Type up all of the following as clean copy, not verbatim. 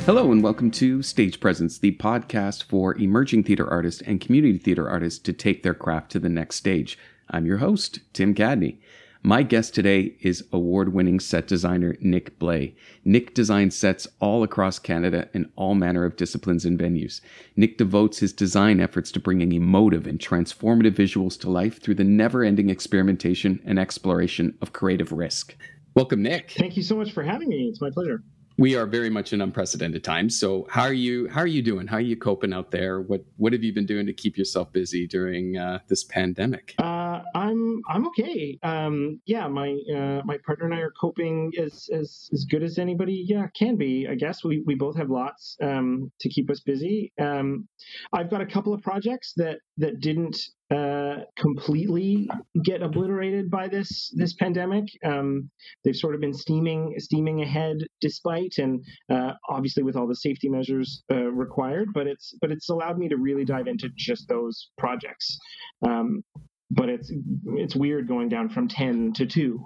Hello and welcome to Stage Presence, the podcast for emerging theater artists and community theater artists to take their craft to the next stage. I'm your host, Tim Cadney. My guest today is award-winning set designer Nick Blais. Nick designs sets all across Canada in all manner of disciplines and venues. Nick devotes his design efforts to bringing emotive and transformative visuals to life through the never-ending experimentation and exploration of creative risk. Welcome, Nick. Thank you so much for having me. It's my pleasure. We are very much in unprecedented times. So how are you doing? How are you coping out there? What have you been doing to keep yourself busy during this pandemic? I'm okay. My partner and I are coping as good as anybody can be. I guess we both have lots to keep us busy. I've got a couple of projects that didn't completely get obliterated by this pandemic. They've sort of been steaming ahead despite, and obviously with all the safety measures required. But it's allowed me to really dive into just those projects. But it's weird going down from 10 to 2.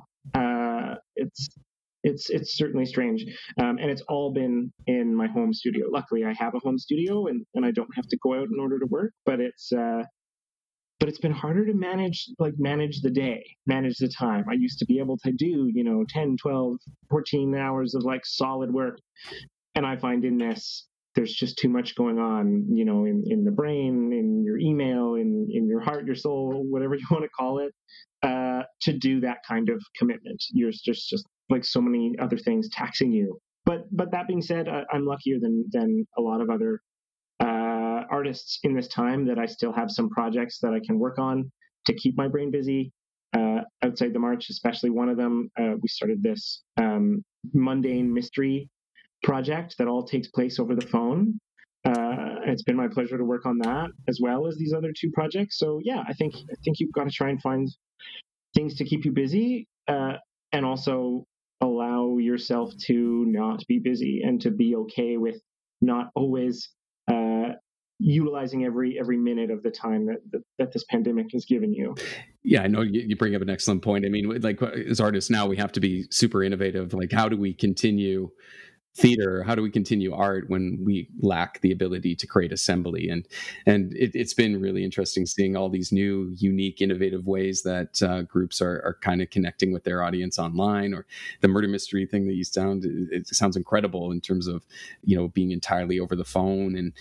It's certainly strange, and it's all been in my home studio. Luckily, I have a home studio, and I don't have to go out in order to work. But it's been harder to manage the day, manage the time. I used to be able to do 10, 12, 14 hours of solid work, and I find in this there's just too much going on, in the brain, in your email, in your heart, your soul, whatever you want to call it, to do that kind of commitment. You're just like so many other things taxing you. But that being said, I'm luckier than a lot of other artists in this time, that I still have some projects that I can work on to keep my brain busy. Outside the March, especially one of them, we started this mundane mystery project that all takes place over the phone. It's been my pleasure to work on that as well as these other two projects. So I think you've got to try and find things to keep you busy, and also allow yourself to not be busy and to be okay with not always utilizing every minute of the time that this pandemic has given you. Yeah, I know you bring up an excellent point. I mean, as artists now, we have to be super innovative. How do we continue theater? How do we continue art when we lack the ability to create assembly? And it's been really interesting seeing all these new, unique, innovative ways that groups are kind of connecting with their audience online. Or the murder mystery thing that you it sounds incredible in terms of being entirely over the phone, and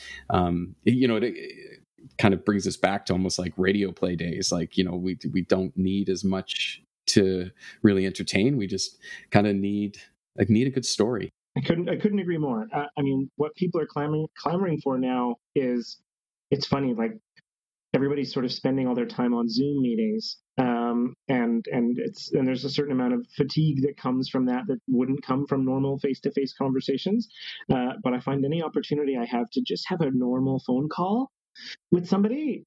it kind of brings us back to almost like radio play days. We don't need as much to really entertain. We just kind of need a good story. I couldn't agree more. What people are clamoring for now is, it's funny, everybody's sort of spending all their time on Zoom meetings, and there's a certain amount of fatigue that comes from that wouldn't come from normal face-to-face conversations. But I find any opportunity I have to just have a normal phone call with somebody,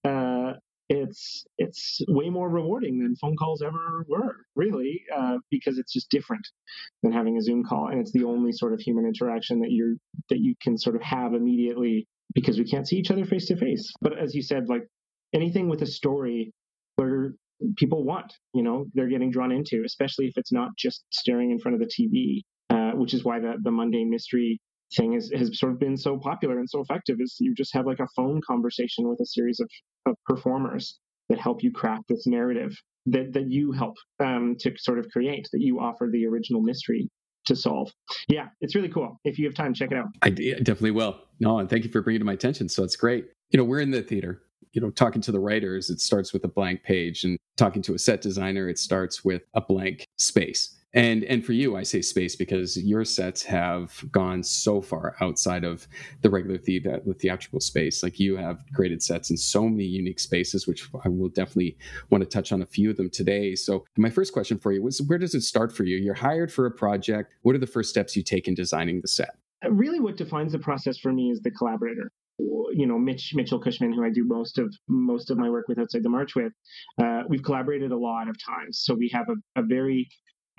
it's way more rewarding than phone calls ever were, really, because it's just different than having a Zoom call, and it's the only sort of human interaction that you can sort of have immediately, because we can't see each other face to face. But as you said, anything with a story where people they're getting drawn into, especially if it's not just staring in front of the TV, which is why the mundane mystery thing has sort of been so popular and so effective. Is you just have a phone conversation with a series of performers that help you craft this narrative that you help to sort of create, that you offer the original mystery to solve. Yeah, it's really cool. If you have time, check it out. I definitely will. No, and thank you for bringing it to my attention. So it's great. We're in the theater. Talking to the writers, it starts with a blank page, and talking to a set designer, it starts with a blank space. And for you, I say space because your sets have gone so far outside of the regular theatrical space. You have created sets in so many unique spaces, which I will definitely want to touch on a few of them today. So my first question for you was, where does it start for you? You're hired for a project. What are the first steps you take in designing the set? Really, what defines the process for me is the collaborator. Mitchell Cushman, who I do most of my work with outside the March with, we've collaborated a lot of times. So we have a very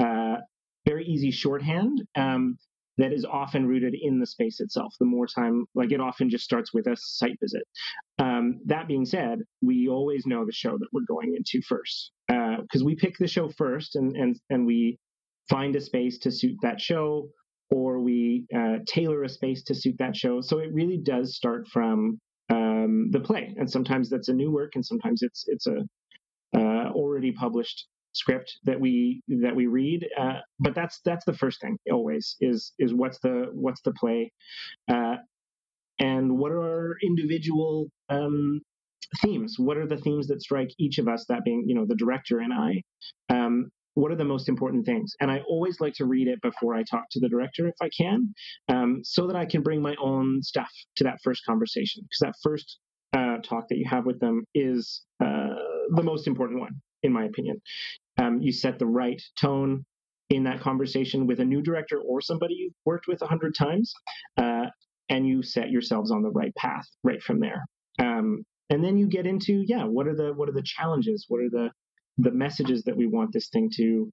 easy shorthand that is often rooted in the space itself. The more time, it often just starts with a site visit. That being said, we always know the show that we're going into first, because we pick the show first, and we find a space to suit that show. or we tailor a space to suit that show. So it really does start from the play, and sometimes that's a new work, and sometimes it's a already published script that we read. But that's the first thing always is what's the play, and what are our individual themes? What are the themes that strike each of us? That being, the director and I. What are the most important things? And I always like to read it before I talk to the director if I can, so that I can bring my own stuff to that first conversation. Because that first talk that you have with them is the most important one, in my opinion. You set the right tone in that conversation with a new director or somebody you've worked with 100 times, and you set yourselves on the right path right from there. And then you get into, what are the challenges? What are the messages that we want this thing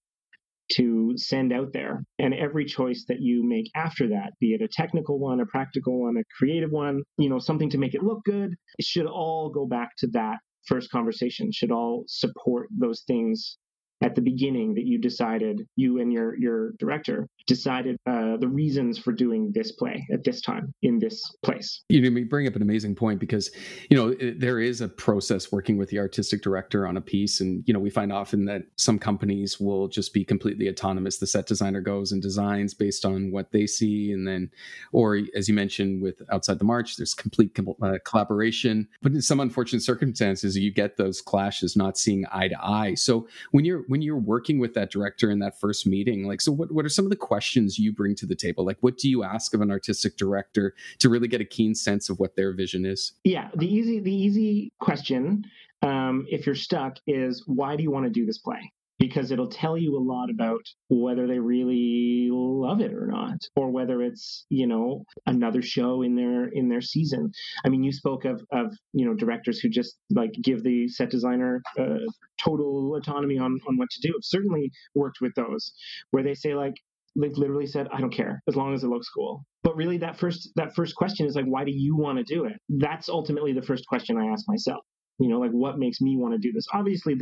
to send out there? And every choice that you make after that, be it a technical one, a practical one, a creative one, something to make it look good, it should all go back to that first conversation, should all support those things at the beginning that you and your director decided the reasons for doing this play at this time in this place. You bring up an amazing point, because there is a process working with the artistic director on a piece, and we find often that some companies will just be completely autonomous. The set designer goes and designs based on what they see, and then, or as you mentioned with Outside the March, there's complete collaboration. But in some unfortunate circumstances, you get those clashes, not seeing eye to eye. So when you're working with that director in that first meeting, so what are some of the questions you bring to the table? Like, what do you ask of an artistic director to really get a keen sense of what their vision is? Yeah, the easy question, if you're stuck, is why do you want to do this play? Because it'll tell you a lot about whether they really love it or not, or whether it's another show in their season. I mean, you spoke of directors who just give the set designer total autonomy on what to do. I've certainly worked with those where they say they've literally said, I don't care as long as it looks cool. But really that first question is why do you want to do it? That's ultimately the first question I ask myself. What makes me want to do this? Obviously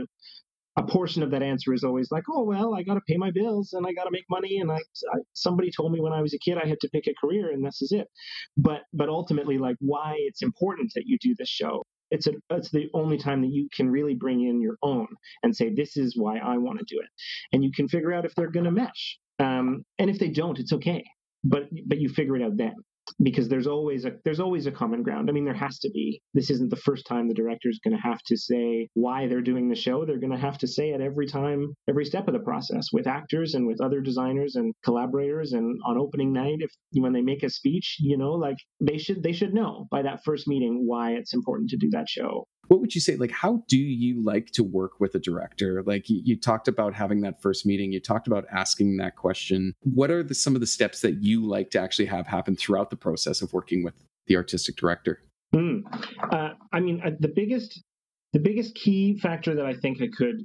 a portion of that answer is always oh, well, I got to pay my bills and I got to make money. And somebody told me when I was a kid, I had to pick a career and this is it. But ultimately, why it's important that you do this show. It's the only time that you can really bring in your own and say, this is why I want to do it. And you can figure out if they're going to mesh. And if they don't, it's okay. But you figure it out then. Because there's always a common ground. I mean, there has to be. This isn't the first time the director's going to have to say why they're doing the show. They're going to have to say it every step of the process with actors and with other designers and collaborators. And on opening night, when they make a speech, they should know by that first meeting why it's important to do that show. What would you say, how do you like to work with a director? You talked about having that first meeting. You talked about asking that question. What are some of the steps that you like to actually have happen throughout the process of working with the artistic director? The biggest key factor that I think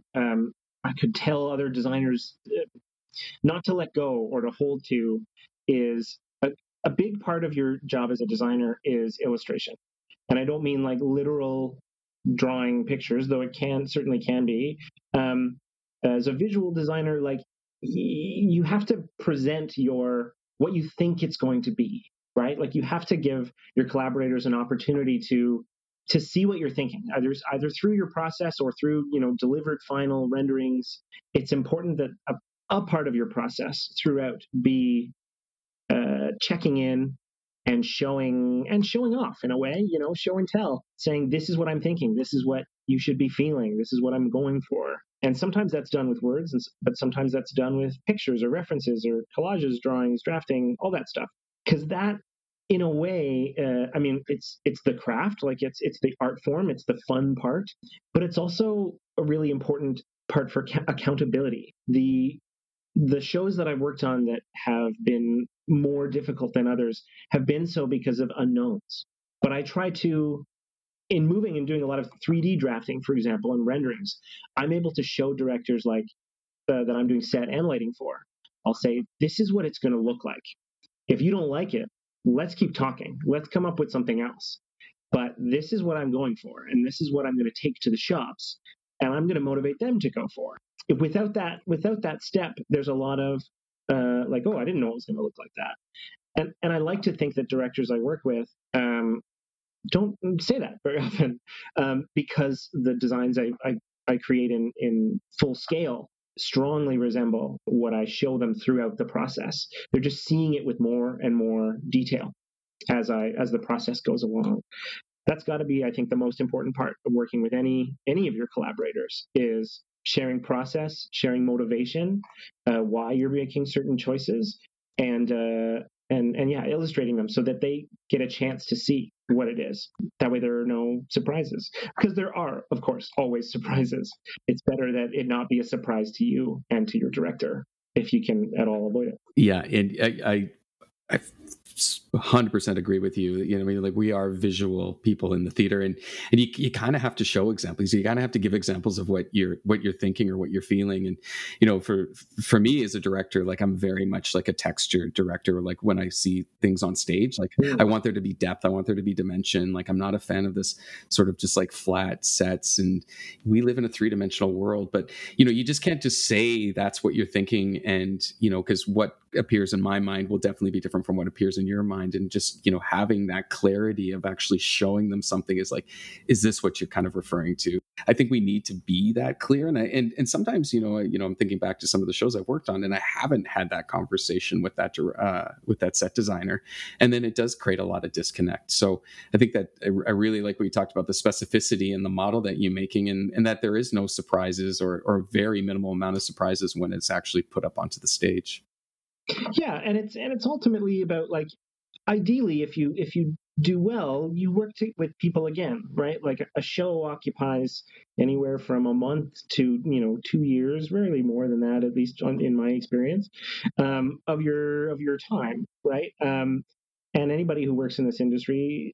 I could tell other designers not to let go or to hold to is a big part of your job as a designer is illustration. And I don't mean literal drawing pictures, though it certainly can be. As a visual designer, you have to present what you think it's going to be, right? You have to give your collaborators an opportunity to see what you're thinking, either through your process or through delivered final renderings. It's important that a part of your process throughout be checking in and showing off in a way, show and tell, saying, this is what I'm thinking. This is what you should be feeling. This is what I'm going for. And sometimes that's done with words, but sometimes that's done with pictures or references or collages, drawings, drafting, all that stuff. Because that, in a way, it's the craft, it's the art form, it's the fun part, but it's also a really important part for accountability. The shows that I've worked on that have been more difficult than others have been so because of unknowns. But I try to, in moving and doing a lot of 3D drafting, for example, and renderings, I'm able to show directors that I'm doing set and lighting for. I'll say, this is what it's going to look like. If you don't like it, let's keep talking. Let's come up with something else. But this is what I'm going for, and this is what I'm going to take to the shops, and I'm going to motivate them to go for. Without that step, there's a lot of like, oh, I didn't know it was going to look like that. And I like to think that directors I work with don't say that very often, because the designs I create in full scale strongly resemble what I show them throughout the process. They're just seeing it with more and more detail as the process goes along. That's got to be, I think, the most important part of working with any of your collaborators is sharing process, sharing motivation, why you're making certain choices, and yeah, illustrating them so that they get a chance to see what it is. That way there are no surprises, because there are, of course, always surprises. It's better that it not be a surprise to you and to your director if you can at all avoid it. Yeah, and I 100% agree with you. You know, I mean, like, we are visual people in the theater, and you kind of have to show examples. You kind of have to give examples of what you're thinking or what you're feeling. And you know, for me as a director, like, I'm very much like a texture director. Like, when I see things on stage, like, I want there to be depth. I want there to be dimension. Like, I'm not a fan of this sort of just like flat sets. And we live in a 3-dimensional world, but you know, you just can't just say that's what you're thinking. And you know, because what appears in my mind will definitely be different from what appears in your mind. And just, you know, having that clarity of actually showing them something is like, is this what you're kind of referring to? I think we need to be that clear. And sometimes, you know, I'm thinking back to some of the shows I've worked on, and I haven't had that conversation with that set designer. And then it does create a lot of disconnect. So I think that I really like what you talked about, the specificity and the model that you're making, and that there is no surprises or very minimal amount of surprises when it's actually put up onto the stage. Yeah, and it's ultimately about, like, ideally, if you do well, you work with people again, right? Like, a show occupies anywhere from a month to 2 years, rarely more than that, at least in my experience, of your time, right? And anybody who works in this industry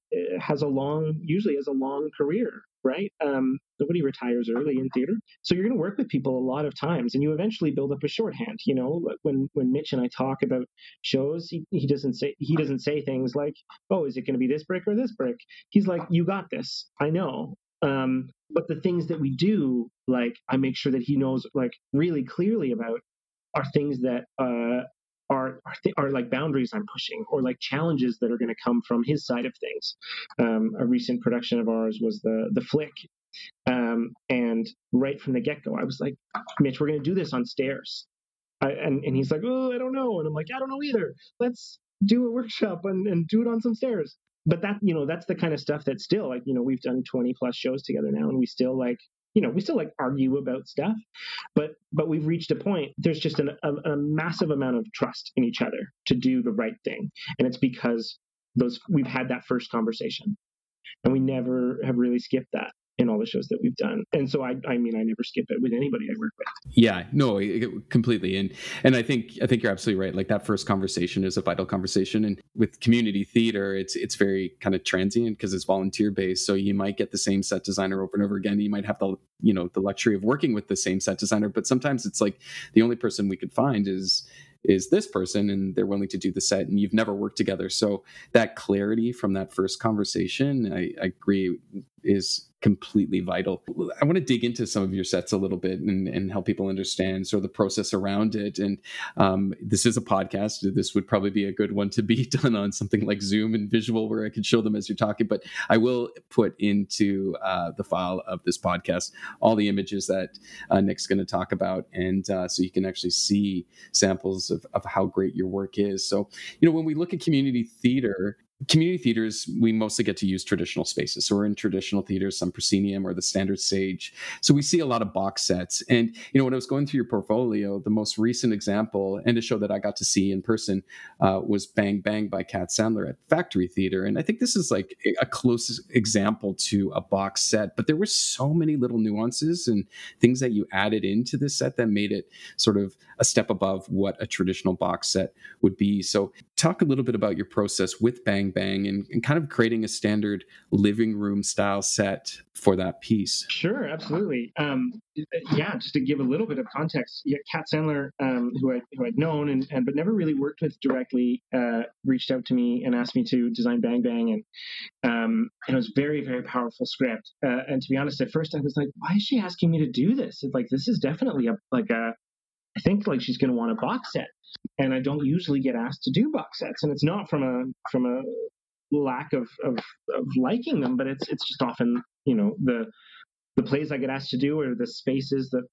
usually has a long career, right? Nobody retires early in theater, so you're going to work with people a lot of times, and you eventually build up a shorthand. You know, when Mitch and I talk about shows, he doesn't say things like, "Oh, is it going to be this brick or this brick?" He's like, "You got this. I know." But the things that we do, like, I make sure that he knows, like, really clearly about, are things that are like boundaries I'm pushing, or like challenges that are going to come from his side of things. A recent production of ours was the Flick, and right from the get-go, I was like, "Mitch, we're going to do this on stairs," and he's like, "Oh, I don't know," and I'm like, "I don't know either. Let's do a workshop and do it on some stairs." But that's the kind of stuff that still, like, we've done 20 plus shows together now, and we still like argue about stuff, but we've reached a point. There's just a massive amount of trust in each other to do the right thing, and it's because we've had that first conversation, and we never have really skipped that in all the shows that we've done. And so I mean, I never skip it with anybody I work with. Yeah, no, completely. And I think you're absolutely right. Like, that first conversation is a vital conversation. And with community theater, it's very kind of transient because it's volunteer based. So you might get the same set designer over and over again. You might have the luxury of working with the same set designer, but sometimes it's like the only person we could find is this person, and they're willing to do the set, and you've never worked together. So that clarity from that first conversation, I agree, is completely vital. I want to dig into some of your sets a little bit and help people understand sort of the process around it. And this is a podcast. This would probably be a good one to be done on something like Zoom and visual, where I could show them as you're talking. But I will put into the file of this podcast all the images that Nick's going to talk about, and so you can actually see samples of how great your work is. So, when we look at community theaters, we mostly get to use traditional spaces. So we're in traditional theaters, some proscenium or the standard stage. So we see a lot of box sets. And, when I was going through your portfolio, the most recent example, and a show that I got to see in person, was Bang Bang by Kat Sandler at Factory Theater. And I think this is like a close example to a box set, but there were so many little nuances and things that you added into this set that made it sort of a step above what a traditional box set would be. So talk a little bit about your process with Bang Bang and kind of creating a standard living room style set for that piece. Sure, absolutely. Yeah, just to give a little bit of context, Kat Sandler, who I'd known but never really worked with directly, reached out to me and asked me to design Bang Bang, and it was very, very powerful script. And to be honest, at first I was like, why is she asking me to do this? It's like, this is definitely I think like she's going to want a box set. and I don't usually get asked to do box sets, and it's not from a lack of liking them, but it's just often, the plays I get asked to do, or the spaces that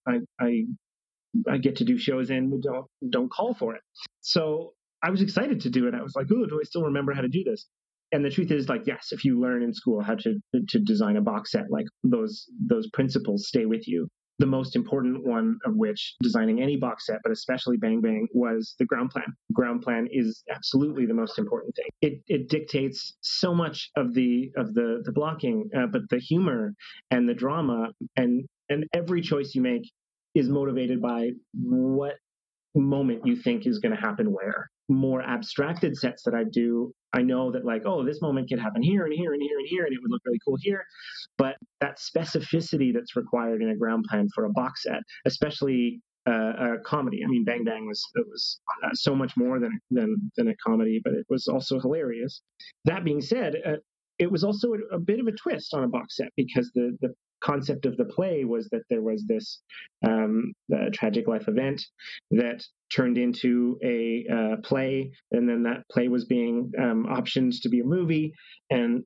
I get to do shows in, don't call for it. So I was excited to do it. I was like, "Oh, do I still remember how to do this?" And the truth is, like, yes, if you learn in school how to design a box set, like those principles stay with you. The most important one of which, designing any box set, but especially Bang Bang, was the ground plan. Ground plan is absolutely the most important thing. It dictates so much of the blocking, but the humor and the drama and every choice you make is motivated by what moment you think is going to happen where. More abstracted sets that I do, I know that, like, oh, this moment could happen here and here and here and here, and it would look really cool here. But that specificity that's required in a ground plan for a box set, especially a comedy. I mean, Bang Bang was so much more than a comedy, but it was also hilarious. That being said, it was also a bit of a twist on a box set, because the concept of the play was that there was this tragic life event that turned into a play, and then that play was being optioned to be a movie, and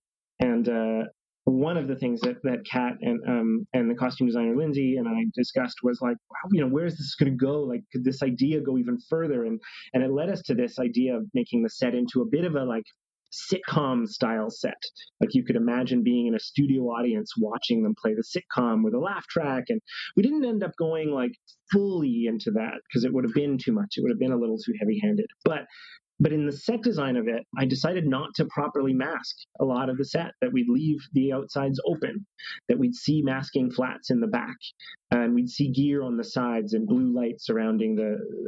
one of the things that Kat and the costume designer Lindsay and I discussed was like, wow, where is this going to go? Like, could this idea go even further? And it led us to this idea of making the set into a bit of a, like, sitcom style set. Like, you could imagine being in a studio audience watching them play the sitcom with a laugh track. And we didn't end up going like fully into that, because it would have been too much. It would have been a little too heavy handed. But in the set design of it, I decided not to properly mask a lot of the set, that we'd leave the outsides open, that we'd see masking flats in the back, and we'd see gear on the sides and blue light surrounding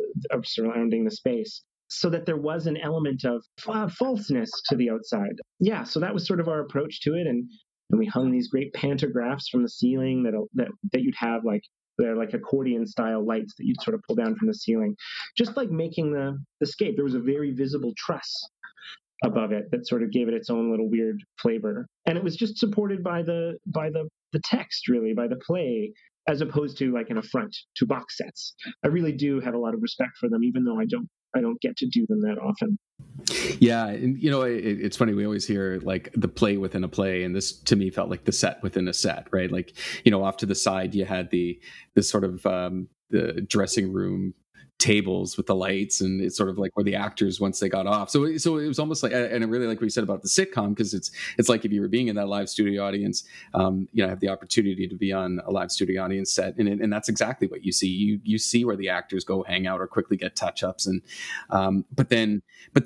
the space, so that there was an element of falseness to the outside. Yeah, so that was sort of our approach to it, and we hung these great pantographs from the ceiling that you'd have, like, they're like accordion style lights that you'd sort of pull down from the ceiling, just like making the scape. There was a very visible truss above it that sort of gave it its own little weird flavor, and it was just supported by the text, really, by the play, as opposed to like an affront to box sets. I really do have a lot of respect for them, even though I don't get to do them that often. Yeah, and it's funny, we always hear like the play within a play, and this to me felt like the set within a set, right? Like, off to the side you had this sort of the dressing room tables with the lights, and it's sort of like where the actors, once they got off, so it was almost like, and I really like what you said about the sitcom, because it's like if you were being in that live studio audience, I have the opportunity to be on a live studio audience set, and that's exactly what you see. You see where the actors go hang out or quickly get touch-ups, and but then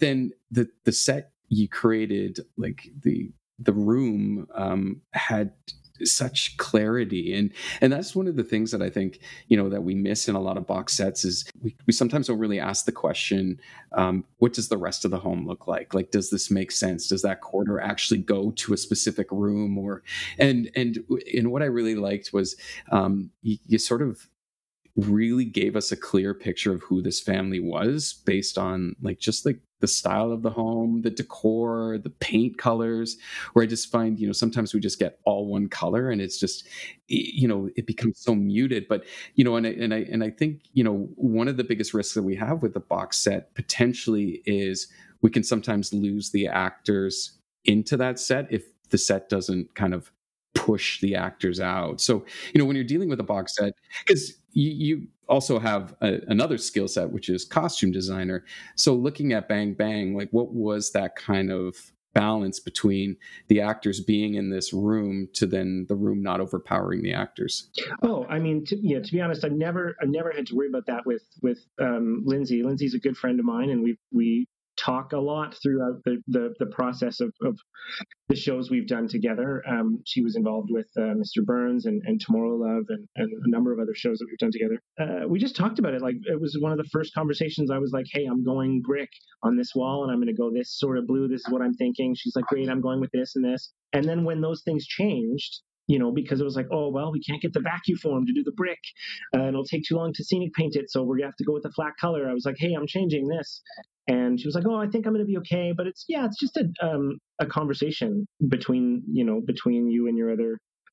the set you created, like the room had such clarity, and that's one of the things that I think that we miss in a lot of box sets, is we sometimes don't really ask the question, what does the rest of the home look like? Like, does this make sense? Does that corner actually go to a specific room? Or and what I really liked was you sort of really gave us a clear picture of who this family was, based on just the style of the home, the decor, the paint colors, where I just find, sometimes we just get all one color, and it's just, it becomes so muted. But, and I think, one of the biggest risks that we have with the box set potentially is we can sometimes lose the actors into that set if the set doesn't kind of push the actors out. So, when you're dealing with a box set, because you also have another skill set, which is costume designer. So looking at Bang Bang, like, what was that kind of balance between the actors being in this room to then the room not overpowering the actors? Oh, I mean, to be honest, I've never had to worry about that with Lindsay. Lindsay's a good friend of mine, and we talk a lot throughout the process of the shows we've done together. She was involved with Mr. Burns and Tomorrow Love and a number of other shows that we've done together. We just talked about it. Like, it was one of the first conversations. I was like, hey, I'm going brick on this wall, and I'm going to go this sort of blue. This is what I'm thinking. She's like, great, I'm going with this and this. And then when those things changed, because it was like, oh, well, we can't get the vacuform to do the brick, and it'll take too long to scenic paint it, so we're going to have to go with the flat color. I was like, hey, I'm changing this. And she was like, oh, I think I'm going to be okay. But it's just a conversation between you and your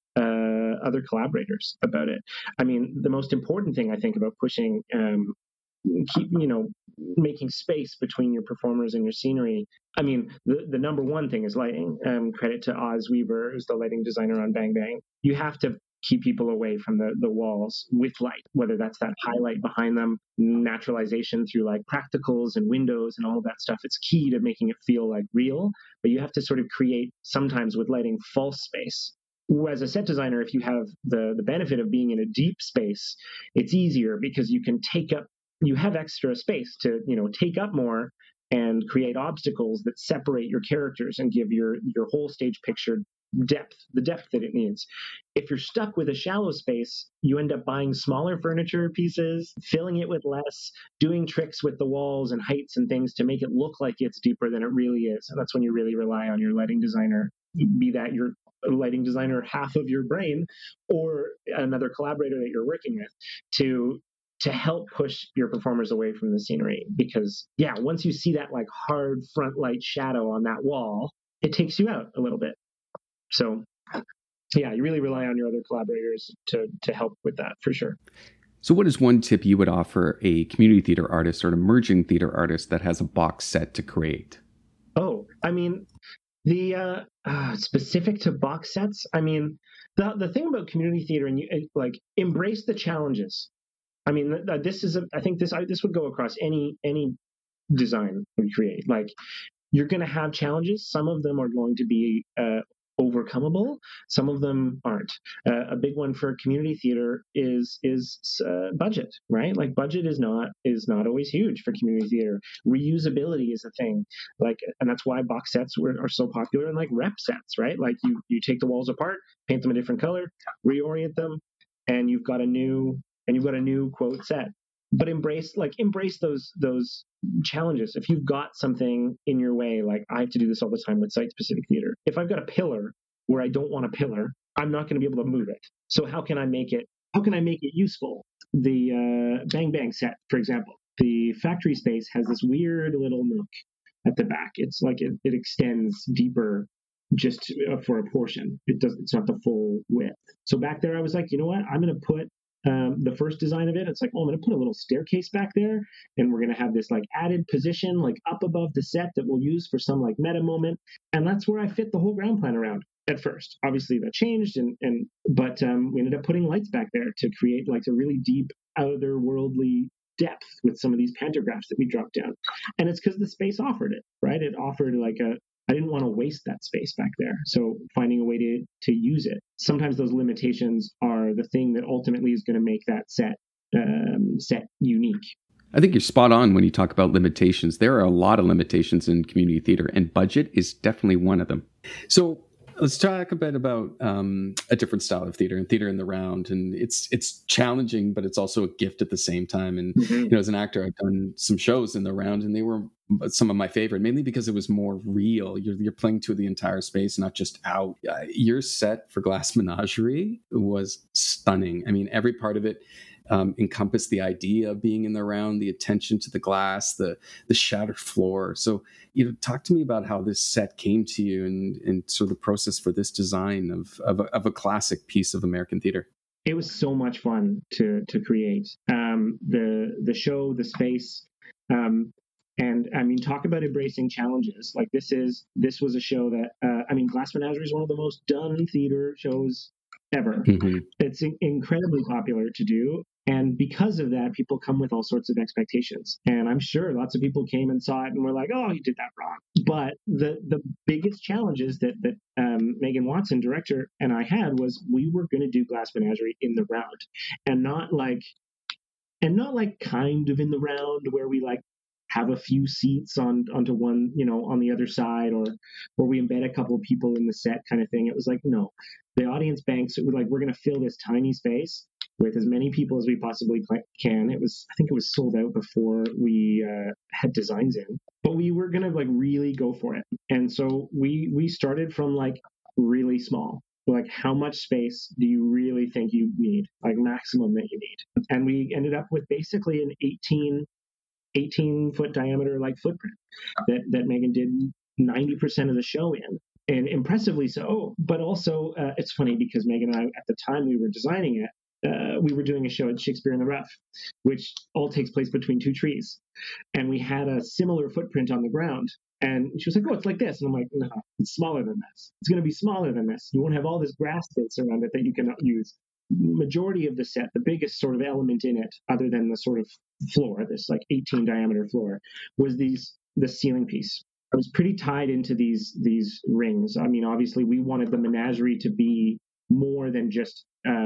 other collaborators about it. I mean, the most important thing I think about pushing keep, making space between your performers and your scenery. I mean, the number one thing is lighting. Credit to Oz Weaver, who's the lighting designer on Bang Bang. You have to keep people away from the walls with light, whether that's that highlight behind them, naturalization through like practicals and windows and all of that stuff. It's key to making it feel like real, but you have to sort of create, sometimes with lighting, false space. As a set designer, if you have the benefit of being in a deep space, it's easier because you have extra space to take up more and create obstacles that separate your characters and give your whole stage picture the depth that it needs. If you're stuck with a shallow space, you end up buying smaller furniture pieces, filling it with less, doing tricks with the walls and heights and things to make it look like it's deeper than it really is. And that's when you really rely on your lighting designer, be that your lighting designer half of your brain or another collaborator that you're working with, to help push your performers away from the scenery. Because once you see that like hard front light shadow on that wall, it takes you out a little bit. So you really rely on your other collaborators to help with that, for sure. So what is one tip you would offer a community theater artist or an emerging theater artist that has a box set to create? Oh, I mean, the specific to box sets, I mean, the thing about community theater, and you like embrace the challenges. I mean, I think this would go across any design we create. Like, you're going to have challenges. Some of them are going to be overcomable. Some of them aren't. A big one for community theater is budget, right? Like, budget is not always huge for community theater. Reusability is a thing, and that's why box sets are so popular, and like rep sets, right? Like, you take the walls apart, paint them a different color, reorient them, and you've got a new quote set. But embrace those challenges. If you've got something in your way, like I have to do this all the time with site-specific theater. If I've got a pillar where I don't want a pillar, I'm not going to be able to move it. So how can I make it useful? The Bang Bang set, for example, the factory space has this weird little nook at the back. It's like it extends deeper just for a portion. It's not the full width. So back there, I was like, you know what? I'm going to put the first design of it. It's like, I'm going to put a little staircase back there, and we're going to have this like added position like up above the set that we'll use for some like meta moment. And that's where I fit the whole ground plan around at first. Obviously that changed, but we ended up putting lights back there to create like a really deep otherworldly depth with some of these pantographs that we dropped down. And it's because the space offered it, right? It offered I didn't want to waste that space back there. So finding a way to use it. Sometimes those limitations are the thing that ultimately is going to make that set unique. I think you're spot on when you talk about limitations. There are a lot of limitations in community theater, and budget is definitely one of them. So let's talk a bit about a different style of theater, and theater in the round. And it's challenging, but it's also a gift at the same time. And as an actor, I've done some shows in the round, and they were some of my favorite, mainly because it was more real. You're playing to the entire space, not just out. Your set for Glass Menagerie was stunning. I mean, every part of it encompassed the idea of being in the round, the attention to the glass, the shattered floor. So, talk to me about how this set came to you and sort of the process for this design of a classic piece of American theater. It was so much fun to create the show, the space. And I mean, talk about embracing challenges. Like this was a show that, Glass Menagerie is one of the most done theater shows ever. Mm-hmm. It's incredibly popular to do. And because of that, people come with all sorts of expectations. And I'm sure lots of people came and saw it and were like, oh, you did that wrong. But the biggest challenges that Megan Watson, director, and I had was we were going to do Glass Menagerie in the round, and not like kind of in the round where we like have a few seats onto one, on the other side, or we embed a couple of people in the set kind of thing. It was like, no, the audience banks, it was like, we're going to fill this tiny space with as many people as we possibly can. I think it was sold out before we had designs in, but we were going to like really go for it. And so we started from like really small. Like, how much space do you really think you need? Like maximum that you need. And we ended up with basically an 18-foot diameter like footprint that Megan did 90% of the show in, and impressively so. But also, it's funny because Megan and I, at the time we were designing it, we were doing a show at Shakespeare in the Rough, which all takes place between two trees. And we had a similar footprint on the ground. And she was like, oh, it's like this. And I'm like, no, it's smaller than this. It's going to be smaller than this. You won't have all this grass bits around it that you can use. Majority of the set, the biggest sort of element in it, other than the sort of floor, this like 18 diameter floor, was the ceiling piece. I was pretty tied into these rings. I mean, obviously, we wanted the menagerie to be more than just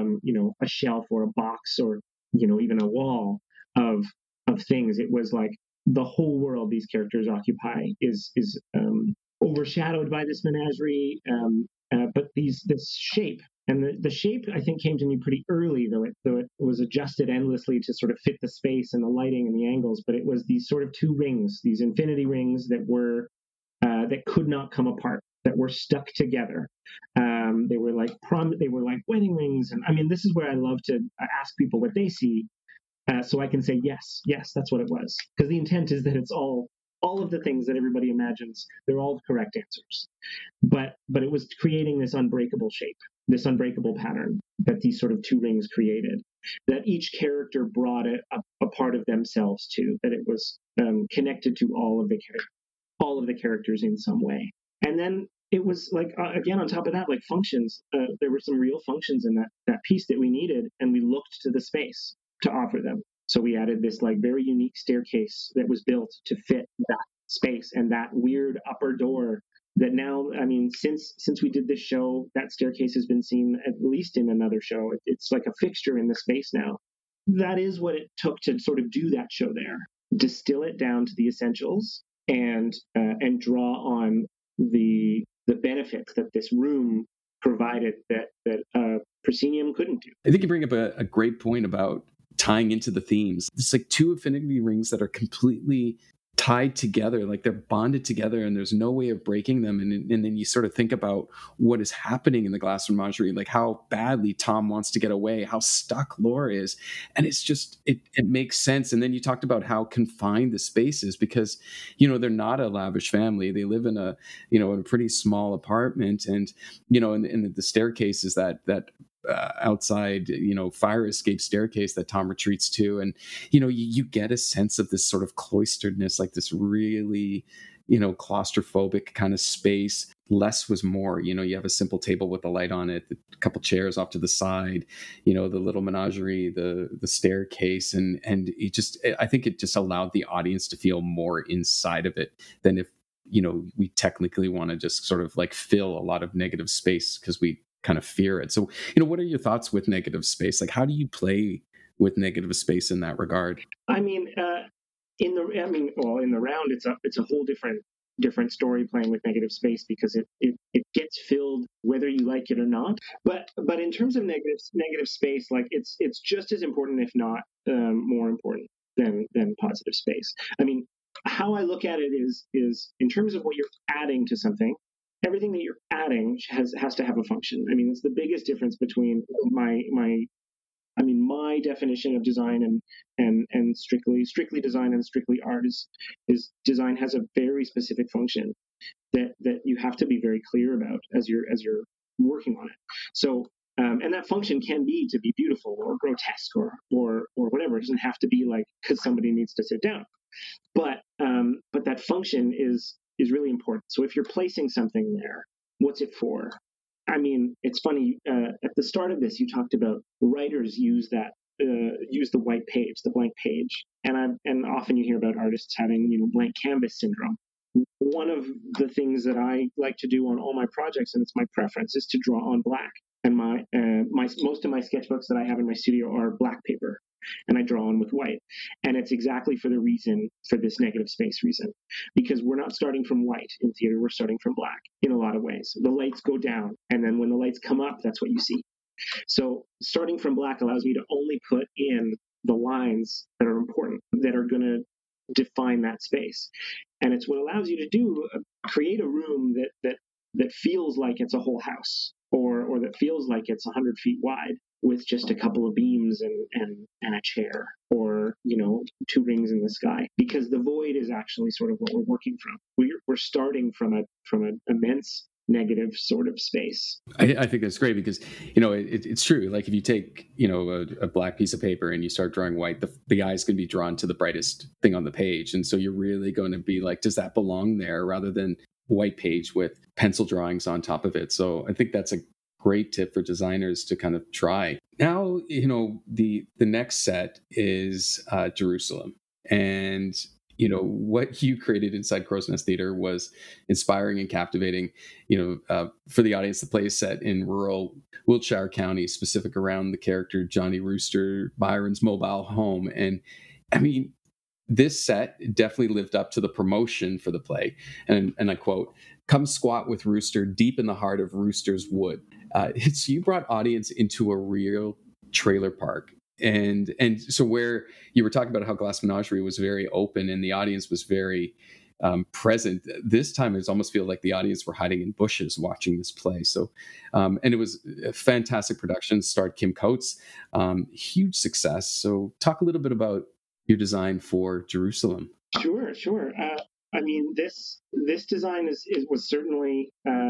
a shelf or a box or even a wall of things. It was like the whole world these characters occupy is overshadowed by this menagerie, but this shape. And the shape, I think, came to me pretty early, though it was adjusted endlessly to sort of fit the space and the lighting and the angles. But it was these sort of two rings, these infinity rings that were that could not come apart, that were stuck together. They were like wedding rings, and I mean, this is where I love to ask people what they see, so I can say yes, that's what it was, because the intent is that it's all of the things that everybody imagines. They're all the correct answers. But it was creating this unbreakable shape, this unbreakable pattern that these sort of two rings created, that each character brought a part of themselves to, that it was connected to all of the characters in some way. And then it was like, again, on top of that, like functions, there were some real functions in that piece that we needed, and we looked to the space to offer them. So we added this like very unique staircase that was built to fit that space, and that weird upper door that now, I mean, since we did this show, that staircase has been seen at least in another show. It's like a fixture in the space now. That is what it took to sort of do that show there. Distill it down to the essentials and draw on the benefits that this room provided that proscenium couldn't do. I think you bring up a great point about tying into the themes. It's like two infinity rings that are completely tied together, like they're bonded together, and there's no way of breaking them. And then you sort of think about what is happening in the Glass Menagerie, like how badly Tom wants to get away, how stuck Laura is, and it's just it makes sense. And then you talked about how confined the space is, because they're not a lavish family. They live in a in a pretty small apartment, and and the staircase is that outside fire escape staircase that Tom retreats to, and you get a sense of this sort of cloisteredness, like this really claustrophobic kind of space. Less was more. You have a simple table with a light on it, a couple chairs off to the side, the little menagerie, the staircase, and I think it just allowed the audience to feel more inside of it than if we technically want to just sort of like fill a lot of negative space because we kind of fear it. So, what are your thoughts with negative space? Like, how do you play with negative space in that regard? I mean, in the round, it's a whole different story playing with negative space, because it gets filled whether you like it or not. But in terms of negative space, like it's just as important, if not more important than positive space. I mean, how I look at it is in terms of what you're adding to something. Everything that you're adding has to have a function. I mean, it's the biggest difference between my definition of design and strictly design and strictly art is design has a very specific function that you have to be very clear about as you're working on it. So and that function can be to be beautiful or grotesque or whatever. It doesn't have to be like because somebody needs to sit down. But that function is really important. So if you're placing something there, what's it for? I mean, it's funny. At the start of this, you talked about writers use the white page, the blank page, and often you hear about artists having blank canvas syndrome. One of the things that I like to do on all my projects, and it's my preference, is to draw on black. And my most of my sketchbooks that I have in my studio are black paper, and I draw on with white. And it's exactly for this negative space reason, because we're not starting from white in theater, we're starting from black in a lot of ways. The lights go down, and then when the lights come up, that's what you see. So starting from black allows me to only put in the lines that are important, that are going to define that space. And it's what allows you to do, create a room that feels like it's a whole house, or that feels like it's 100 feet wide, with just a couple of beams and a chair, or two rings in the sky, because the void is actually sort of what we're working from. We're starting from an immense negative sort of space. I think that's great because, it's true. Like if you take, a black piece of paper and you start drawing white, the eyes can be drawn to the brightest thing on the page. And so you're really going to be like, does that belong there, rather than white page with pencil drawings on top of it. So I think that's a great tip for designers to kind of try. Now, the next set is Jerusalem. And what you created inside Crow's Nest Theater was inspiring and captivating. For the audience, the play is set in rural Wiltshire County, specific around the character Johnny Rooster Byron's mobile home. And I mean, this set definitely lived up to the promotion for the play. And I quote, "Come squat with Rooster deep in the heart of Rooster's Wood." You brought audience into a real trailer park. And so where you were talking about how Glass Menagerie was very open and the audience was very present, this time it almost feel like the audience were hiding in bushes watching this play. So, and it was a fantastic production, starred Kim Coates, huge success. So talk a little bit about your design for Jerusalem. Sure. I mean, this design was certainly.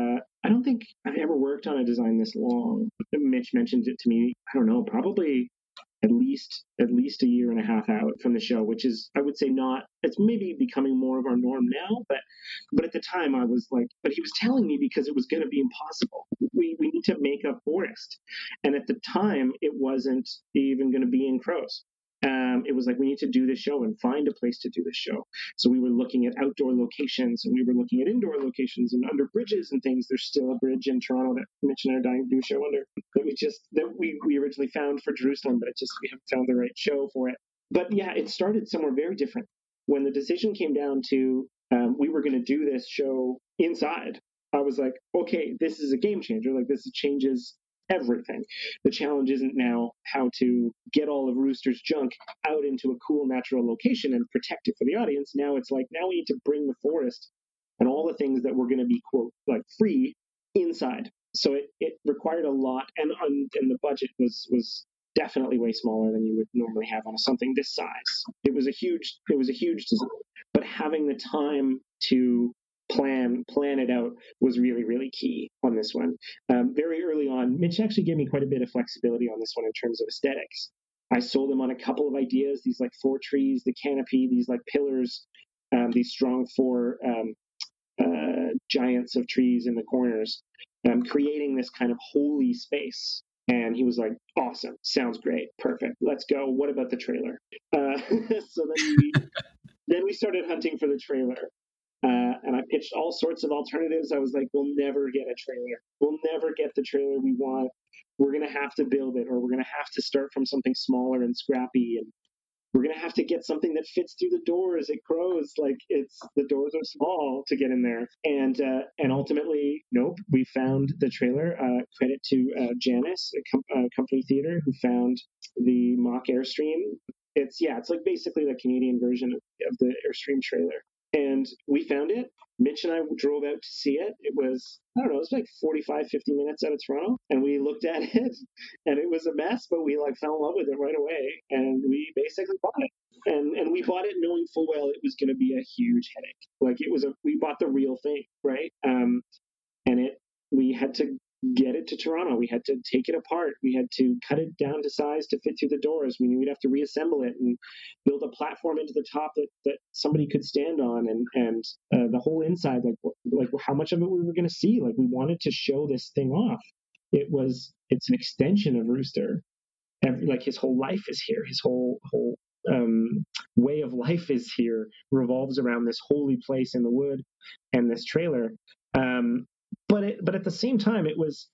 I don't think I ever worked on a design this long. Mitch mentioned it to me. I don't know, probably at least a year and a half out from the show, which is, I would say, not. It's maybe becoming more of our norm now, but at the time I was like, but he was telling me because it was going to be impossible. We need to make a forest, and at the time it wasn't even going to be in Crows. It was like, we need to do this show and find a place to do this show. So we were looking at outdoor locations and we were looking at indoor locations and under bridges and things. There's still a bridge in Toronto that Mitch and I are dying to do a show under that we originally found for Jerusalem, but we haven't found the right show for it. But yeah, it started somewhere very different. When the decision came down to we were going to do this show inside, I was like, okay, this is a game changer. Like, this changes everything. The challenge isn't now how to get all of Rooster's junk out into a cool natural location and protect it for the audience. Now it's like, now we need to bring the forest and all the things that were going to be, quote, like free inside. So it required a lot, and the budget was definitely way smaller than you would normally have on something this size. It was a huge design, but having the time to plan it out was really, really key on this one. Very early on, Mitch actually gave me quite a bit of flexibility on this one in terms of aesthetics. I sold him on a couple of ideas, these like 4 trees, the canopy, these like pillars, these strong 4 giants of trees in the corners, creating this kind of holy space. And he was like, awesome, sounds great, perfect, let's go. What about the trailer? So then we started hunting for the trailer. And I pitched all sorts of alternatives. I was like, we'll never get a trailer. We'll never get the trailer we want. We're going to have to build it, or we're going to have to start from something smaller and scrappy. And we're going to have to get something that fits through the doors at Crows. Like, the doors are small to get in there. And ultimately, nope, we found the trailer. Credit to Janice, a company theater, who found the mock Airstream. It's like basically the Canadian version of the Airstream trailer. And we found it. Mitch and I drove out to see it. It was, I don't know, it was like 45, 50 minutes out of Toronto. And we looked at it and it was a mess, but we like fell in love with it right away. And we basically bought it. And we bought it knowing full well it was going to be a huge headache. Like, we bought the real thing, right? And we had to get it to Toronto. We had to take it apart. We had to cut it down to size to fit through the doors. We knew we'd have to reassemble it and build a platform into the top that somebody could stand on, and the whole inside, like how much of it we were going to see. Like, we wanted to show this thing off. It's an extension of Rooster. Like, his whole life is here. His whole way of life is here, revolves around this holy place in the wood and this trailer. But at the same time, it was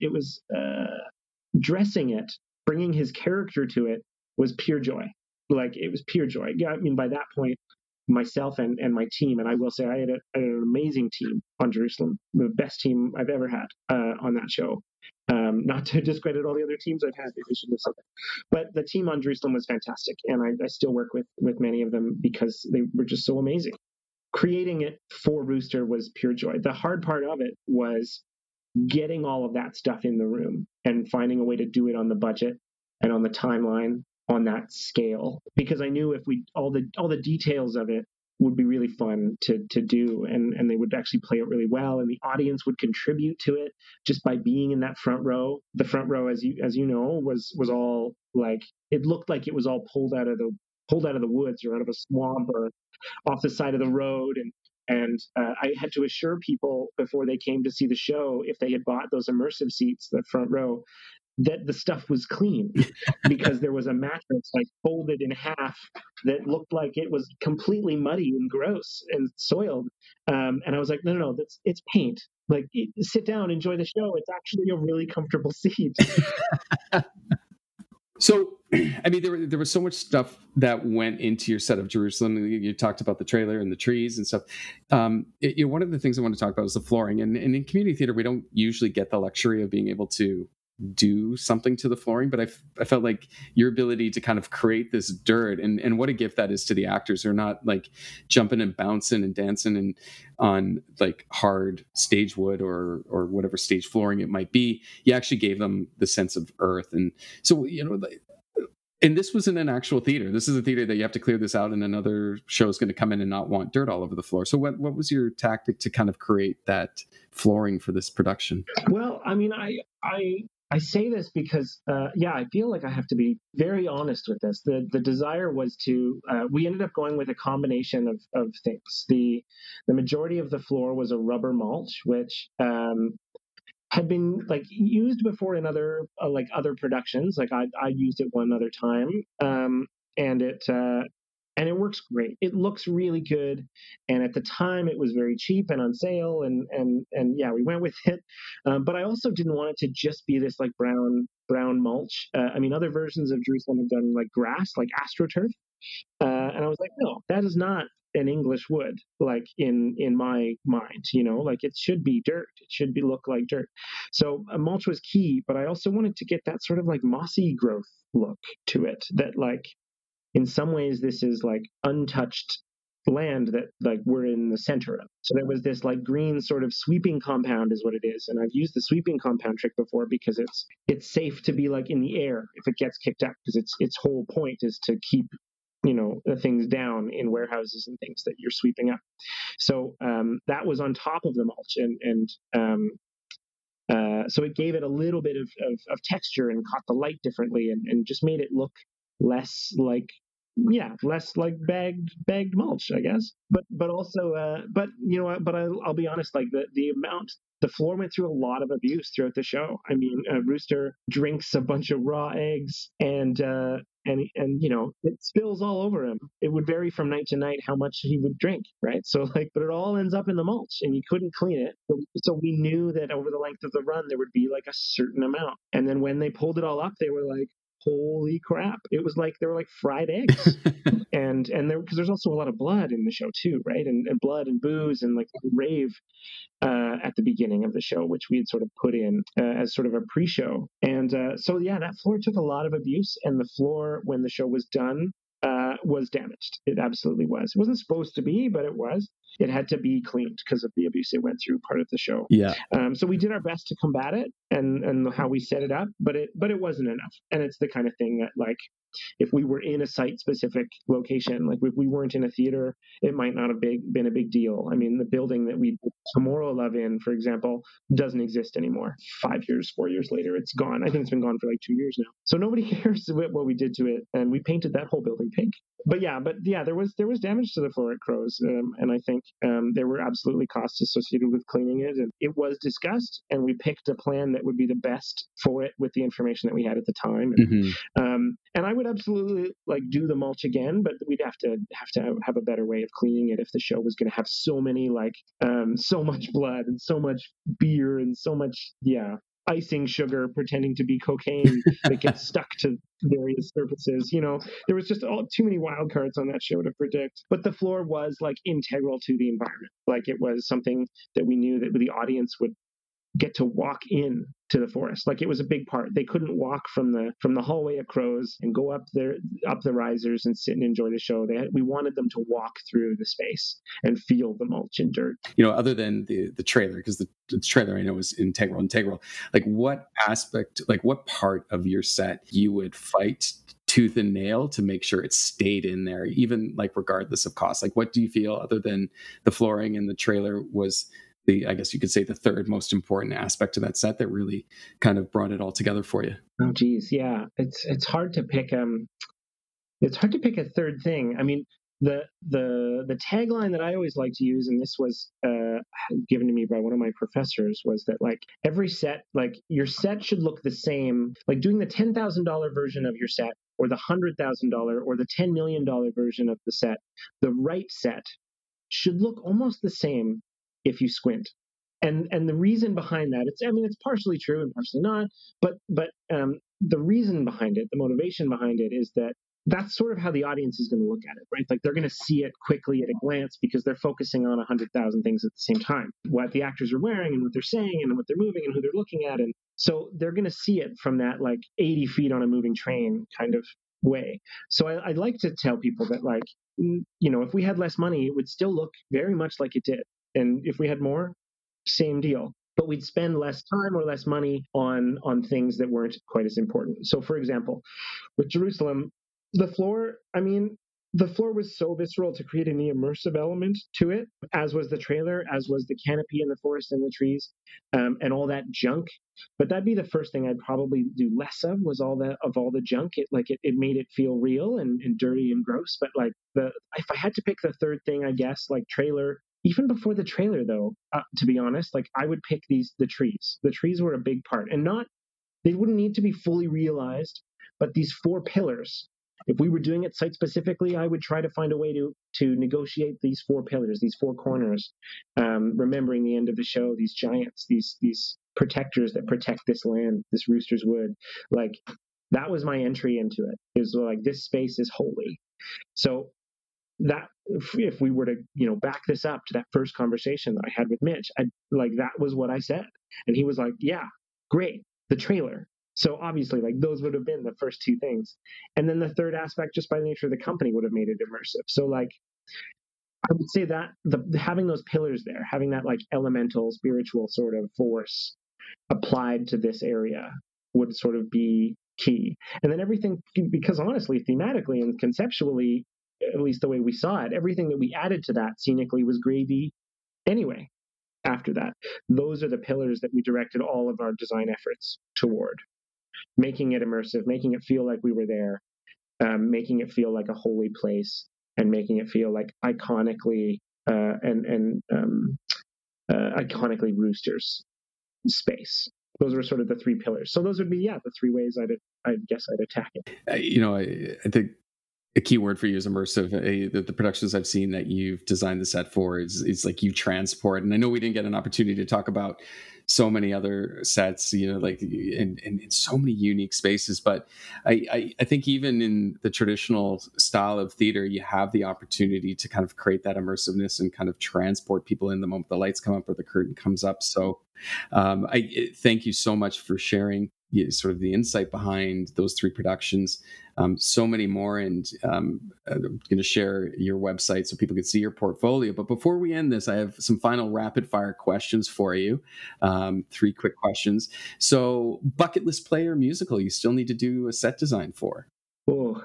dressing it, bringing his character to it, was pure joy. Like, it was pure joy. Yeah, I mean, by that point, myself and my team, and I will say I had an amazing team on Jerusalem, the best team I've ever had on that show. Not to discredit all the other teams I've had, I should have said that. But the team on Jerusalem was fantastic, and I still work with many of them because they were just so amazing. Creating it for Rooster was pure joy. The hard part of it was getting all of that stuff in the room and finding a way to do it on the budget and on the timeline on that scale, because I knew if all the details of it would be really fun to do, and they would actually play it really well, and the audience would contribute to it just by being in that front row. The front row, as you know, was all like, it looked like it was all pulled out of the woods or out of a swamp or off the side of the road, and I had to assure people before they came to see the show, if they had bought those immersive seats, the front row, that the stuff was clean, because there was a mattress like folded in half that looked like it was completely muddy and gross and soiled. And I was like, no, it's paint. Like, sit down, enjoy the show. It's actually a really comfortable seat. So, I mean, there was so much stuff that went into your set of Jerusalem. You talked about the trailer and the trees and stuff. One of the things I want to talk about is the flooring. And in community theater, we don't usually get the luxury of being able to do something to the flooring, but I felt like your ability to kind of create this dirt, and what a gift that is to the actors. They're not like jumping and bouncing and dancing and on like hard stage wood or whatever stage flooring it might be. You actually gave them the sense of earth. And so, and this was in an actual theater. This is a theater that you have to clear this out, and another show is going to come in and not want dirt all over the floor. So what was your tactic to kind of create that flooring for this production? Well, I mean, I say this because, I feel like I have to be very honest with this. The desire was to, we ended up going with a combination of things. The majority of the floor was a rubber mulch, which had been like used before in other productions. Like I used it one other time, and it works great. It looks really good, and at the time it was very cheap and on sale, and yeah, we went with it. But I also didn't want it to just be this like brown mulch. I mean, other versions of Jerusalem have done like grass, like AstroTurf, and I was like, no, that is not an English wood, like in my mind, like it should be dirt. It should look like dirt. So a mulch was key, but I also wanted to get that sort of like mossy growth look to it, that like, in some ways this is like untouched land that like we're in the center of. So there was this like green sort of sweeping compound is what it is. And I've used the sweeping compound trick before because it's safe to be like in the air if it gets kicked up, because its whole point is to keep the things down in warehouses and things that you're sweeping up. So that was on top of the mulch, and so it gave it a little bit of texture and caught the light differently, and just made it look less like bagged mulch, I guess. But also, but I'll be honest, like the floor went through a lot of abuse throughout the show. I mean, Rooster drinks a bunch of raw eggs, and it spills all over him. It would vary from night to night how much he would drink, right? So like, but it all ends up in the mulch, and you couldn't clean it. So we knew that over the length of the run there would be like a certain amount, and then when they pulled it all up, they were like, holy crap. It was like, they were like fried eggs. and there, because there's also a lot of blood in the show too, right? And blood and booze and like rave at the beginning of the show, which we had sort of put in as sort of a pre-show. And so yeah, that floor took a lot of abuse, and the floor, when the show was done, was damaged. It absolutely was. It wasn't supposed to be, but it was. It had to be cleaned because of the abuse it went through part of the show. Yeah. So we did our best to combat it and how we set it up, but it wasn't enough. And it's the kind of thing that, like, if we were in a site-specific location, like if we weren't in a theater, it might not have been a big deal. I mean, the building that we did Tomorrow Love in, for example, doesn't exist anymore. 4 years later, it's gone. I think it's been gone for like 2 years now. So nobody cares what we did to it, and we painted that whole building pink. But yeah, there was damage to the floor at Crows, and I think there were absolutely costs associated with cleaning it, and it was discussed, and we picked a plan that would be the best for it with the information that we had at the time. And I would absolutely like do the mulch again, but we'd have to have a better way of cleaning it if the show was going to have so many so much blood and so much beer and so much icing sugar pretending to be cocaine that gets stuck to various surfaces. There was just too many wild cards on that show to predict. But the floor was like integral to the environment. Like, it was something that we knew that the audience would get to walk in to the forest. Like, it was a big part. They couldn't walk from the hallway at Crows and go up the risers and sit and enjoy the show. We wanted them to walk through the space and feel the mulch and dirt. Other than the trailer, because the trailer I know is integral. Like, what aspect, like what part of your set you would fight tooth and nail to make sure it stayed in there, even like regardless of cost? Like, what do you feel, other than the flooring and the trailer, was I guess you could say, the third most important aspect of that set that really kind of brought it all together for you? Oh, geez, yeah, it's hard to pick. It's hard to pick a third thing. I mean, the tagline that I always like to use, and this was given to me by one of my professors, was that like every set, like your set should look the same. Like doing the $10,000 version of your set, or the $100,000, or the $10 million version of the set, the right set should look almost the same if you squint. And the reason behind that, it's partially true and partially not, but the reason behind it, the motivation behind it, is that that's sort of how the audience is going to look at it, right? Like they're going to see it quickly at a glance because they're focusing on 100,000 things at the same time, what the actors are wearing and what they're saying and what they're moving and who they're looking at. And so they're going to see it from that like 80 feet on a moving train kind of way. So I'd like to tell people that, like, if we had less money, it would still look very much like it did. And if we had more, same deal. But we'd spend less time or less money on things that weren't quite as important. So, for example, with Jerusalem, the floor was so visceral to create an immersive element to it, as was the trailer, as was the canopy and the forest and the trees, and all that junk. But that'd be the first thing I'd probably do less of, was all the junk. It made it feel real and dirty and gross. But like if I had to pick the third thing, I guess, like trailer. Even before the trailer, though, to be honest, like I would pick the trees. The trees were a big part, and they wouldn't need to be fully realized, but these 4 pillars. If we were doing it site specifically, I would try to find a way to negotiate these 4 pillars, these 4 corners, remembering the end of the show, these giants, these protectors that protect this land, this Rooster's Wood. Like that was my entry into it. Is like, this space is holy. So that if we were to back this up to that first conversation that I had with Mitch, that was what I said, and he was like, yeah, great, the trailer. So obviously, like, those would have been the first 2 things, and then the third aspect, just by the nature of the company, would have made it immersive. So like I would say that having those pillars there, having that like elemental spiritual sort of force applied to this area, would sort of be key. And then everything, because honestly, thematically and conceptually, at least the way we saw it, everything that we added to that scenically was gravy anyway. After that, those are the pillars that we directed all of our design efforts toward, making it immersive, making it feel like we were there, making it feel like a holy place, and making it feel like iconically iconically Rooster's space. Those were sort of the 3 pillars. So those would be the 3 ways I guess I'd attack it. I think a key word for you is immersive. The productions I've seen that you've designed the set for is like you transport. And I know we didn't get an opportunity to talk about so many other sets, like in so many unique spaces. But I think even in the traditional style of theater, you have the opportunity to kind of create that immersiveness and kind of transport people in the moment the lights come up or the curtain comes up. So I thank you so much for sharing sort of the insight behind those 3 productions. So many more, and I'm going to share your website so people can see your portfolio. But before we end this, I have some final rapid fire questions for you. 3 quick questions. So, bucket list play or musical you still need to do a set design for? Oh,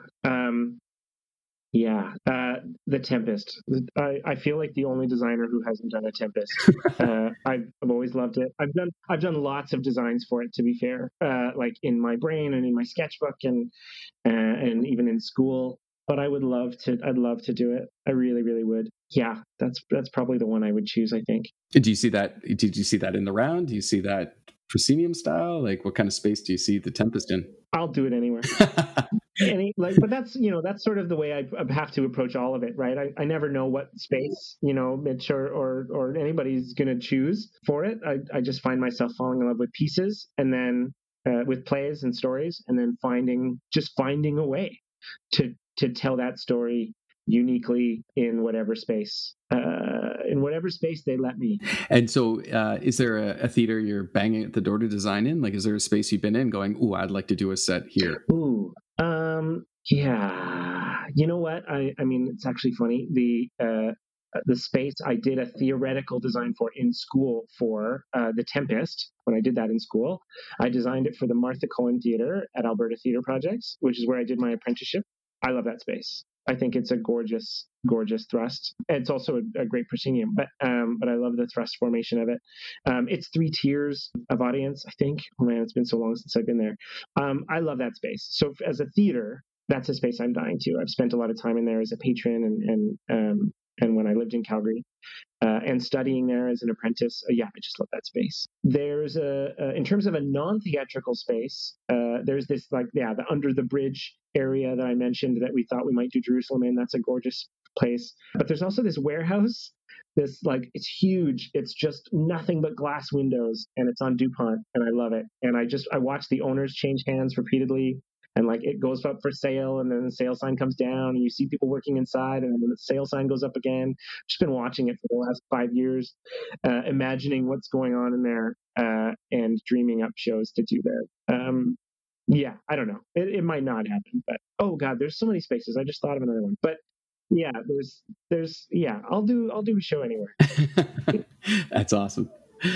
The Tempest. I feel like the only designer who hasn't done a Tempest. I've always loved it. I've done lots of designs for it, to be fair, like in my brain and in my sketchbook and even in school. But I'd love to do it. I really, really would. Yeah, that's probably the one I would choose, I think. Did you see that in the round? Do you see that proscenium style? Like, what kind of space do you see the Tempest in? I'll do it anywhere. But that's sort of the way I have to approach all of it, right? I never know what space Mitch or anybody's going to choose for it. I just find myself falling in love with pieces, and then with plays and stories, and then finding a way to tell that story uniquely in whatever space they let me. And so is there a theater you're banging at the door to design in? Like, is there a space you've been in going, ooh, I'd like to do a set here? Ooh, yeah. You know what? I mean, it's actually funny. the space I did a theoretical design for in school for The Tempest. When I did that in school, I designed it for the Martha Cohen Theatre at Alberta Theatre Projects, which is where I did my apprenticeship. I love that space. I think it's a gorgeous, gorgeous thrust. It's also a great proscenium, but I love the thrust formation of it. It's 3 tiers of audience, I think. Oh man, it's been so long since I've been there. I love that space. So as a theater, that's a space I'm dying to. I've spent a lot of time in there as a patron and when I lived in Calgary and studying there as an apprentice. I just love that space. There's in terms of a non-theatrical space, there's this the Under the Bridge area that I mentioned that we thought we might do Jerusalem in. That's a gorgeous place. But there's also this warehouse, it's huge. It's just nothing but glass windows, and it's on DuPont, and I love it. And I watch the owners change hands repeatedly. And it goes up for sale, and then the sale sign comes down, and you see people working inside, and then the sale sign goes up again. I've just been watching it for the last 5 years, imagining what's going on in there, and dreaming up shows to do there. I don't know. It might not happen, but oh god, there's so many spaces. I just thought of another one, but yeah, there's I'll do a show anywhere. That's awesome.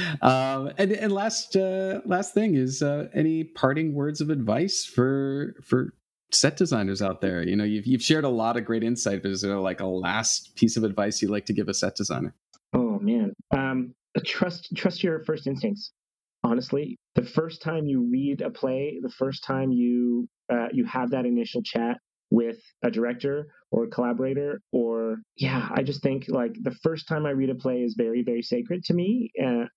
And last thing is any parting words of advice for set designers out there? You've shared a lot of great insight, but is there like a last piece of advice you'd like to give a set designer? Oh man, trust your first instincts. Honestly, the first time you read a play, the first time you have that initial chat with a director or a collaborator, I just think the first time I read a play is very, very sacred to me.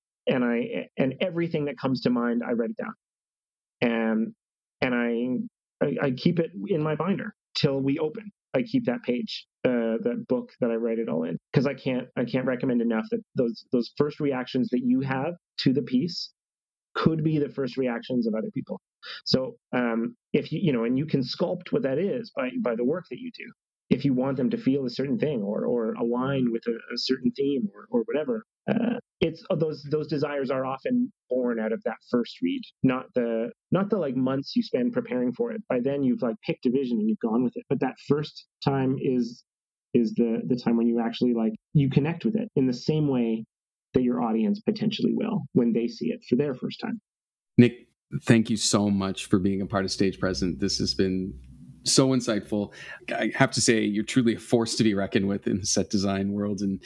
And everything that comes to mind, I write it down, and I keep it in my binder till we open. I keep that page, that book that I write it all in, because I can't recommend enough that those first reactions that you have to the piece could be the first reactions of other people. So if and you can sculpt what that is by the work that you do. If you want them to feel a certain thing or align with a certain theme or whatever, it's those desires are often born out of that first read, not the months you spend preparing for it. By then you've picked a vision and you've gone with it. But that first time is the time when you actually you connect with it in the same way that your audience potentially will when they see it for their first time. Nick, thank you so much for being a part of Stage Present. This has been so insightful. I have to say, you're truly a force to be reckoned with in the set design world, and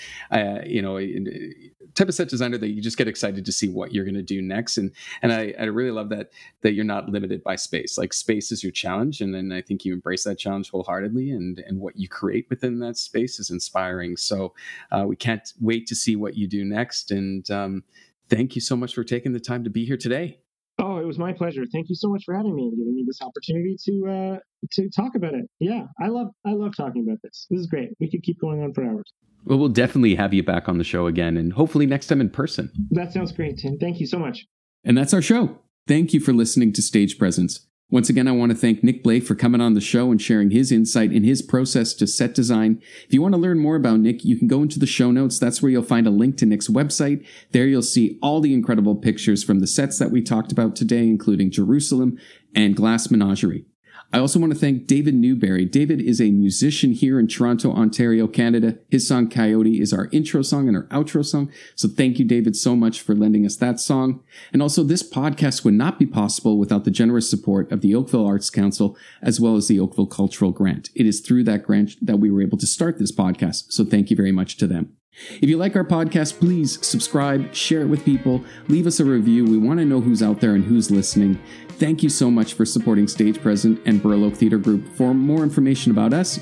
type of set designer that you just get excited to see what you're going to do next. And I really love that you're not limited by space. Space is your challenge, and then I think you embrace that challenge wholeheartedly. And what you create within that space is inspiring. So we can't wait to see what you do next. And thank you so much for taking the time to be here today. Oh, it was my pleasure. Thank you so much for having me and giving me this opportunity to talk about it. Yeah, I love talking about this. This is great. We could keep going on for hours. Well, we'll definitely have you back on the show again, and hopefully next time in person. That sounds great, Tim. Thank you so much. And that's our show. Thank you for listening to Stage Presence. Once again, I want to thank Nick Blais for coming on the show and sharing his insight in his process to set design. If you want to learn more about Nick, you can go into the show notes. That's where you'll find a link to Nick's website. There you'll see all the incredible pictures from the sets that we talked about today, including Jerusalem and Glass Menagerie. I also want to thank David Newberry. David is a musician here in Toronto, Ontario, Canada. His song Coyote is our intro song and our outro song. So thank you, David, so much for lending us that song. And also, this podcast would not be possible without the generous support of the Oakville Arts Council, as well as the Oakville Cultural Grant. It is through that grant that we were able to start this podcast. So thank you very much to them. If you like our podcast, please subscribe, share it with people, leave us a review. We want to know who's out there and who's listening. Thank you so much for supporting Stage Present and Burl Oak Theatre Group. For more information about us,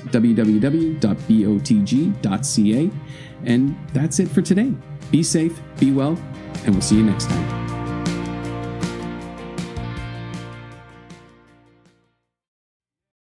www.botg.ca. And that's it for today. Be safe, be well, and we'll see you next time.